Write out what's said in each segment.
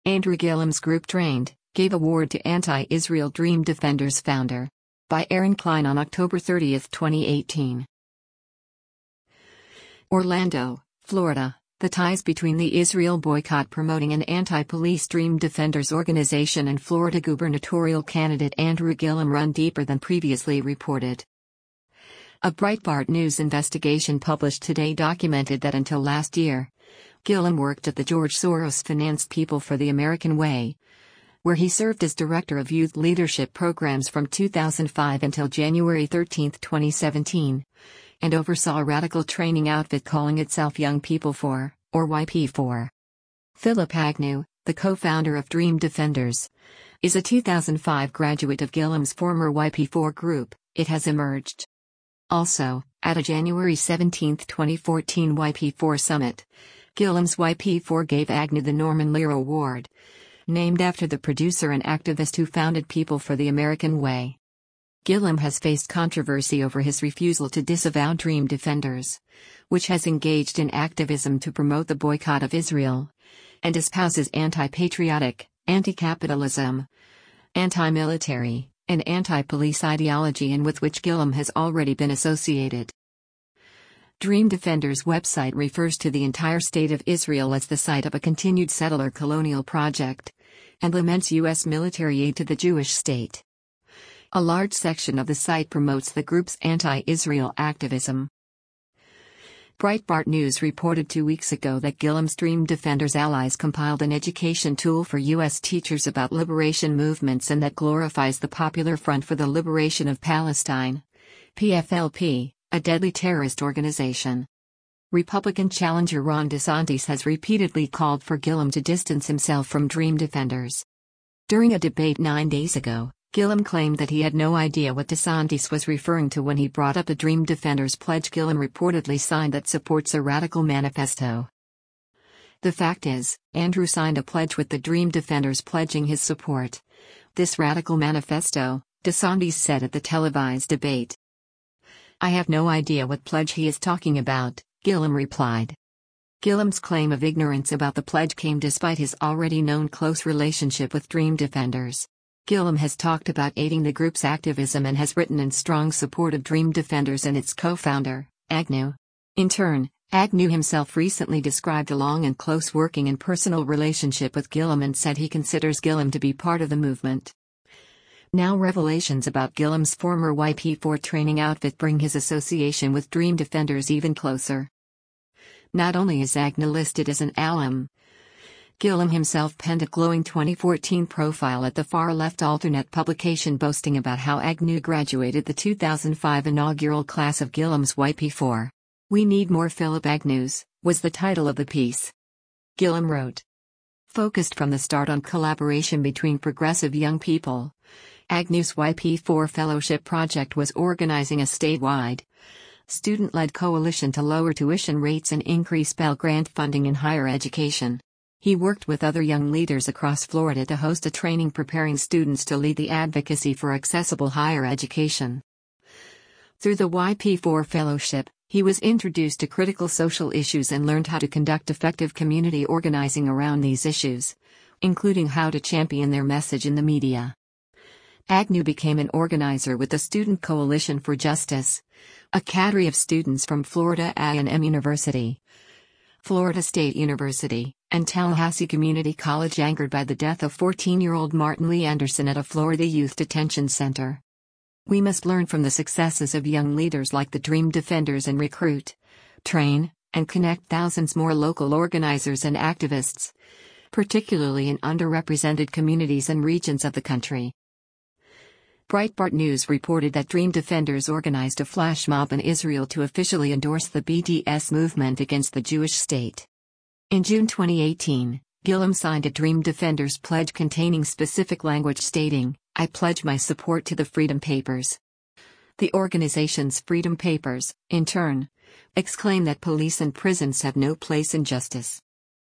Andrew Gillum's group trained, gave award to Anti-Israel Dream Defenders founder. By Aaron Klein on October 30, 2018. Orlando, Florida. The ties between the Israel boycott promoting an anti-police Dream Defenders organization and Florida gubernatorial candidate Andrew Gillum run deeper than previously reported. A Breitbart News investigation published today documented that until last year, Gillum worked at the George Soros-financed People for the American Way, where he served as director of youth leadership programs from 2005 until January 13, 2017, and oversaw a radical training outfit calling itself Young People For, or YP4. Philip Agnew, the co-founder of Dream Defenders, is a 2005 graduate of Gillum's former YP4 group, it has emerged. Also, at a January 17, 2014 YP4 summit, Gillum's YP4 gave Agnew the Norman Lear Award, named after the producer and activist who founded People for the American Way. Gillum has faced controversy over his refusal to disavow Dream Defenders, which has engaged in activism to promote the boycott of Israel, and espouses anti-patriotic, anti-capitalism, anti-military, and anti-police ideology and with which Gillum has already been associated. Dream Defenders' website refers to the entire state of Israel as the site of a continued settler colonial project, and laments U.S. military aid to the Jewish state. A large section of the site promotes the group's anti-Israel activism. Breitbart News reported 2 weeks ago that Gillum's Dream Defenders allies compiled an education tool for U.S. teachers about liberation movements and that glorifies the Popular Front for the Liberation of Palestine, PFLP, a deadly terrorist organization. Republican challenger Ron DeSantis has repeatedly called for Gillum to distance himself from Dream Defenders. During a debate 9 days ago, Gillum claimed that he had no idea what DeSantis was referring to when he brought up a Dream Defenders pledge Gillum reportedly signed that supports a radical manifesto. The fact is, Andrew signed a pledge with the Dream Defenders pledging his support. This radical manifesto, DeSantis said at the televised debate. I have no idea what pledge he is talking about, Gillum replied. Gillum's claim of ignorance about the pledge came despite his already known close relationship with Dream Defenders. Gillum has talked about aiding the group's activism and has written in strong support of Dream Defenders and its co-founder, Agnew. In turn, Agnew himself recently described a long and close working and personal relationship with Gillum and said he considers Gillum to be part of the movement. Now revelations about Gillum's former YP4 training outfit bring his association with Dream Defenders even closer. Not only is Agnew listed as an alum, Gillum himself penned a glowing 2014 profile at the far-left alternate publication boasting about how Agnew graduated the 2005 inaugural class of Gillum's YP4. "We need more Philip Agnews," was the title of the piece. Gillum wrote. Focused from the start on collaboration between progressive young people, Agnew's YP4 Fellowship Project was organizing a statewide, student-led coalition to lower tuition rates and increase Pell Grant funding in higher education. He worked with other young leaders across Florida to host a training preparing students to lead the advocacy for accessible higher education. Through the YP4 Fellowship, he was introduced to critical social issues and learned how to conduct effective community organizing around these issues, including how to champion their message in the media. Agnew became an organizer with the Student Coalition for Justice, a cadre of students from Florida A&M University, Florida State University, and Tallahassee Community College angered by the death of 14-year-old Martin Lee Anderson at a Florida youth detention center. We must learn from the successes of young leaders like the Dream Defenders and recruit, train, and connect thousands more local organizers and activists, particularly in underrepresented communities and regions of the country. Breitbart News reported that Dream Defenders organized a flash mob in Israel to officially endorse the BDS movement against the Jewish state. In June 2018, Gillum signed a Dream Defenders pledge containing specific language stating, "I pledge my support to the Freedom Papers." The organization's Freedom Papers, in turn, exclaim that police and prisons have no place in justice.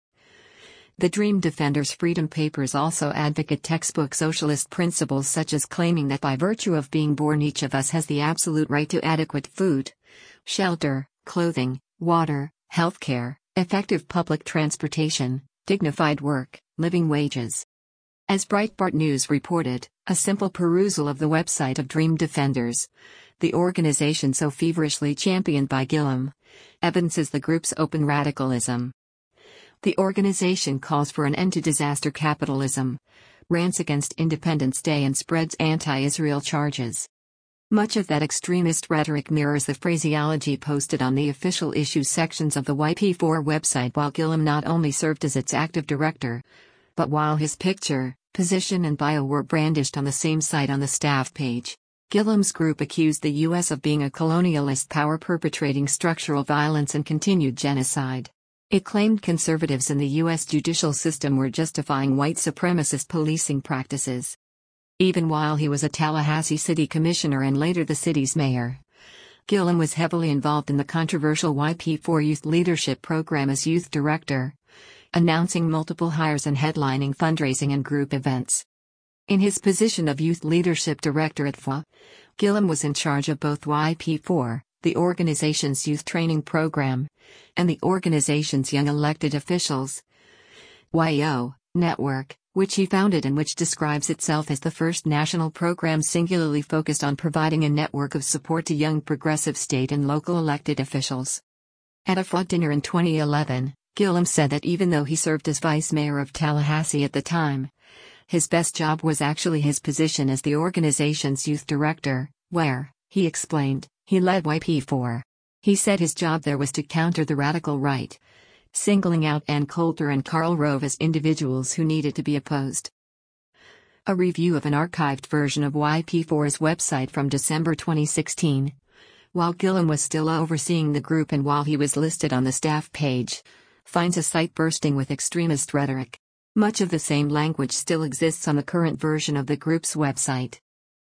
The Dream Defenders Freedom Papers also advocate textbook socialist principles such as claiming that by virtue of being born each of us has the absolute right to adequate food, shelter, clothing, water, healthcare, effective public transportation, dignified work, living wages. As Breitbart News reported, a simple perusal of the website of Dream Defenders, the organization so feverishly championed by Gillum, evidences the group's open radicalism. The organization calls for an end to disaster capitalism, rants against Independence Day, and spreads anti-Israel charges. Much of that extremist rhetoric mirrors the phraseology posted on the official issues sections of the YP4 website, while Gillum not only served as its active director, but while his picture, position and bio were brandished on the same site on the staff page. Gillum's group accused the U.S. of being a colonialist power perpetrating structural violence and continued genocide. It claimed conservatives in the U.S. judicial system were justifying white supremacist policing practices. Even while he was a Tallahassee city commissioner and later the city's mayor, Gillum was heavily involved in the controversial YP4 youth leadership program as youth director, announcing multiple hires and headlining fundraising and group events. In his position of youth leadership director at FA, Gillum was in charge of both YP4, the organization's youth training program, and the organization's young elected officials YO network, which he founded and which describes itself as the first national program singularly focused on providing a network of support to young progressive state and local elected officials. At a FA dinner in 2011, Gillum said that even though he served as vice mayor of Tallahassee at the time, his best job was actually his position as the organization's youth director, where, he explained, he led YP4. He said his job there was to counter the radical right, singling out Ann Coulter and Karl Rove as individuals who needed to be opposed. A review of an archived version of YP4's website from December 2016. While Gillum was still overseeing the group and while he was listed on the staff page, finds a site bursting with extremist rhetoric. Much of the same language still exists on the current version of the group's website.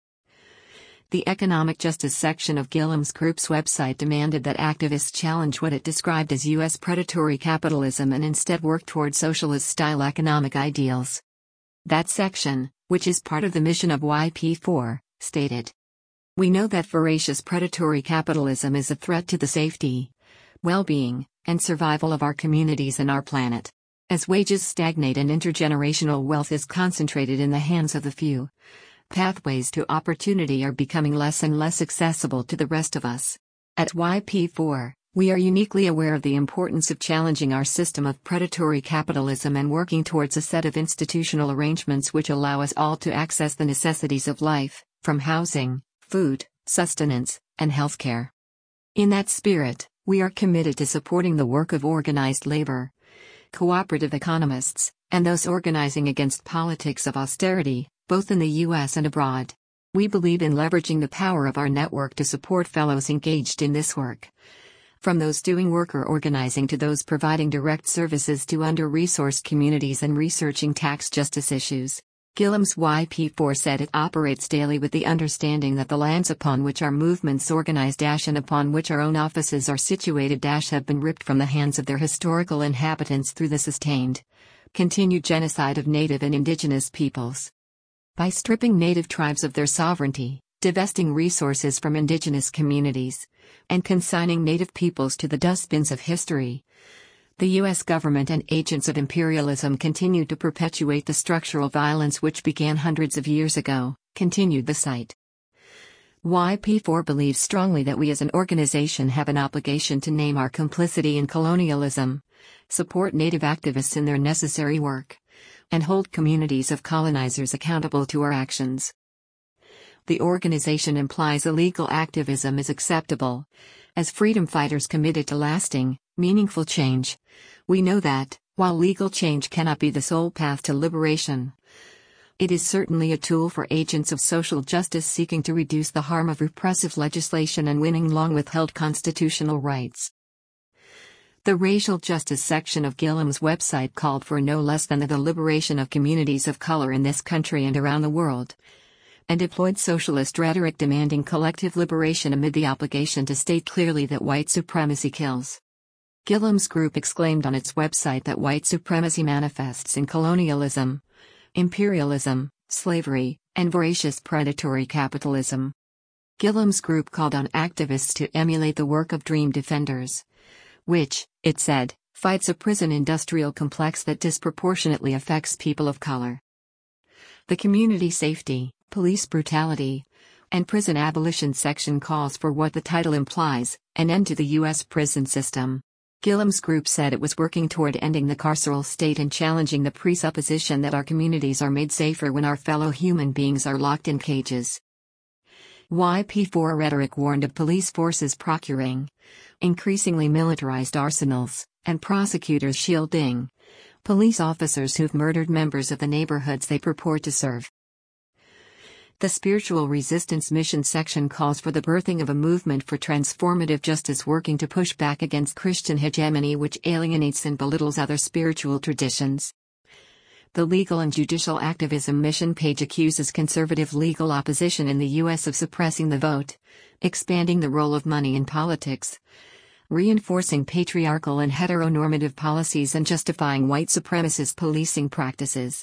The economic justice section of Gillum's group's website demanded that activists challenge what it described as U.S. predatory capitalism and instead work toward socialist-style economic ideals. That section, which is part of the mission of YP4, stated, "We know that voracious predatory capitalism is a threat to the safety, well-being, and survival of our communities and our planet. As wages stagnate and intergenerational wealth is concentrated in the hands of the few, pathways to opportunity are becoming less and less accessible to the rest of us. At YP4, we are uniquely aware of the importance of challenging our system of predatory capitalism and working towards a set of institutional arrangements which allow us all to access the necessities of life, from housing, food, sustenance, and healthcare. In that spirit, we are committed to supporting the work of organized labor, cooperative economists, and those organizing against politics of austerity, both in the U.S. and abroad. We believe in leveraging the power of our network to support fellows engaged in this work. From those doing work or organizing to those providing direct services to under-resourced communities and researching tax justice issues." Gillum's YP4 said it operates daily with the understanding that the lands upon which our movements organize and upon which our own offices are situated have been ripped from the hands of their historical inhabitants through the sustained, continued genocide of native and indigenous peoples. By stripping native tribes of their sovereignty, divesting resources from indigenous communities, and consigning native peoples to the dustbins of history, the U.S. government and agents of imperialism continue to perpetuate the structural violence which began hundreds of years ago, continued the site. YP4 believes strongly that we as an organization have an obligation to name our complicity in colonialism, support Native activists in their necessary work, and hold communities of colonizers accountable to our actions. The organization implies illegal activism is acceptable, as freedom fighters committed to lasting, meaningful change. We know that, while legal change cannot be the sole path to liberation, it is certainly a tool for agents of social justice seeking to reduce the harm of repressive legislation and winning long-withheld constitutional rights. The racial justice section of Gillum's website called for no less than the liberation of communities of color in this country and around the world, and deployed socialist rhetoric demanding collective liberation amid the obligation to state clearly that white supremacy kills. Gillum's group exclaimed on its website that white supremacy manifests in colonialism, imperialism, slavery, and voracious predatory capitalism. Gillum's group called on activists to emulate the work of Dream Defenders, which, it said, fights a prison industrial complex that disproportionately affects people of color. The Community Safety, Police Brutality, and Prison Abolition section calls for what the title implies, an end to the U.S. prison system. Gillam's group said it was working toward ending the carceral state and challenging the presupposition that our communities are made safer when our fellow human beings are locked in cages. YP4 rhetoric warned of police forces procuring increasingly militarized arsenals, and prosecutors shielding police officers who've murdered members of the neighborhoods they purport to serve. The Spiritual Resistance Mission section calls for the birthing of a movement for transformative justice working to push back against Christian hegemony which alienates and belittles other spiritual traditions. The Legal and Judicial Activism Mission page accuses conservative legal opposition in the U.S. of suppressing the vote, expanding the role of money in politics, reinforcing patriarchal and heteronormative policies and justifying white supremacist policing practices.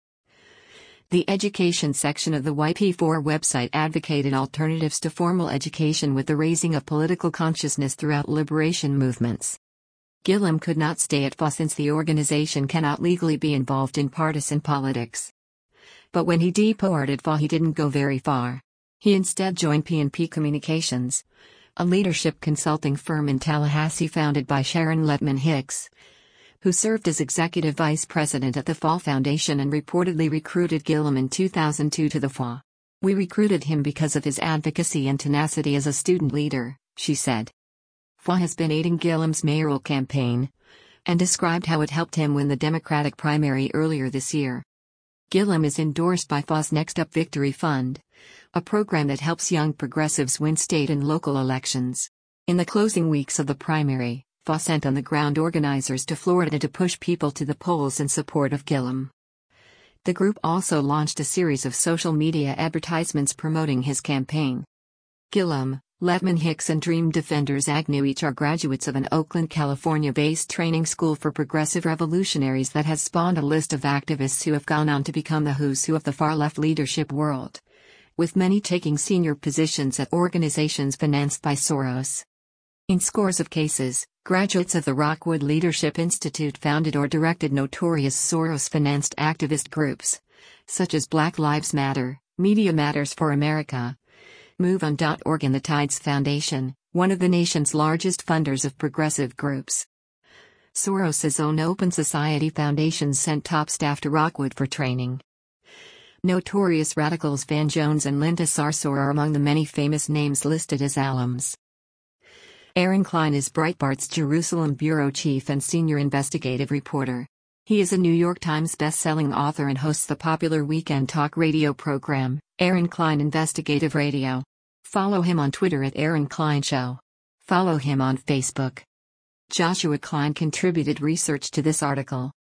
The education section of the YP4 website advocated alternatives to formal education with the raising of political consciousness throughout liberation movements. Gillam could not stay at FA since the organization cannot legally be involved in partisan politics. But when he departed FA he didn't go very far. He instead joined P&P Communications, a leadership consulting firm in Tallahassee founded by Sharon Letman Hicks, who served as executive vice president at the FA Foundation and reportedly recruited Gillam in 2002 to the FA. "We recruited him because of his advocacy and tenacity as a student leader," she said. FA has been aiding Gillam's mayoral campaign, and described how it helped him win the Democratic primary earlier this year. Gillam is endorsed by FA's Next Up Victory Fund, a program that helps young progressives win state and local elections. In the closing weeks of the primary, FA sent on-the-ground organizers to Florida to push people to the polls in support of Gillam. The group also launched a series of social media advertisements promoting his campaign. Gillam, Letman Hicks and Dream Defenders Agnew each are graduates of an Oakland, California-based training school for progressive revolutionaries that has spawned a list of activists who have gone on to become the who's who of the far-left leadership world, with many taking senior positions at organizations financed by Soros. In scores of cases, graduates of the Rockwood Leadership Institute founded or directed notorious Soros-financed activist groups, such as Black Lives Matter, Media Matters for America, MoveOn.org and the Tides Foundation, one of the nation's largest funders of progressive groups. Soros's own Open Society Foundation sent top staff to Rockwood for training. Notorious radicals Van Jones and Linda Sarsour are among the many famous names listed as alums. Aaron Klein is Breitbart's Jerusalem bureau chief and senior investigative reporter. He is a New York Times best-selling author and hosts the popular weekend talk radio program, Aaron Klein Investigative Radio. Follow him on Twitter at Aaron Klein Show. Follow him on Facebook. Joshua Klein contributed research to this article.